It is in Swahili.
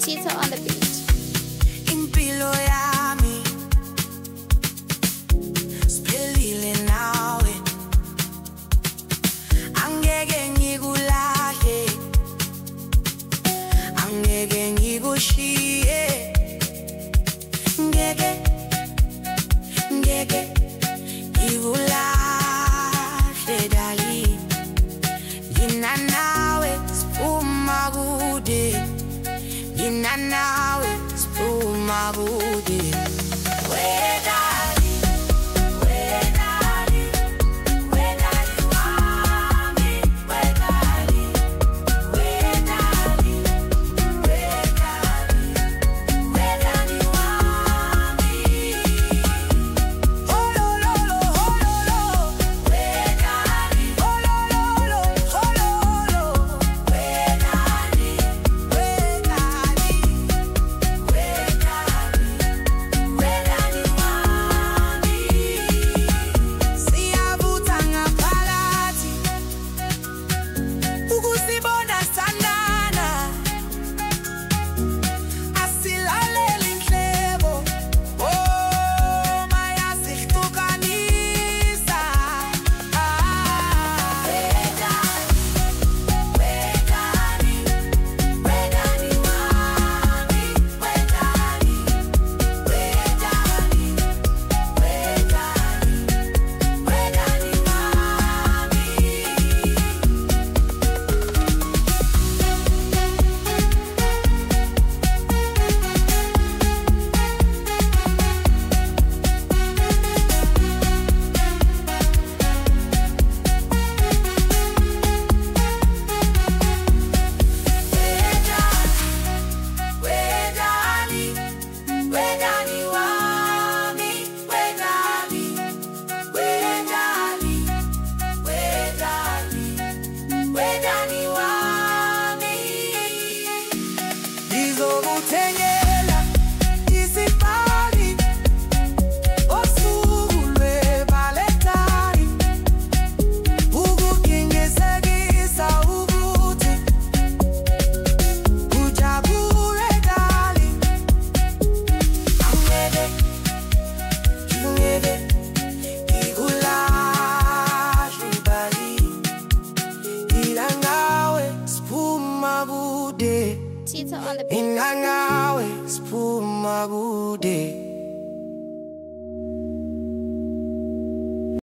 Tito on the beat. Impilo yami siphelile nawe, angeke ngikulahle, angeke ngikushiye, ngeke ngikulahle darling. Ngina nawe siphuma kude, ngina nawe siphuma kude. Ngizokuthengela isipali osuku lweValentine, ukuqinisekisa ukuthi ujabule darling. Angeke ngikulahle darling, ngina nawe siphuma kude. Tito on the beat. Ngina nawe siphuma kude.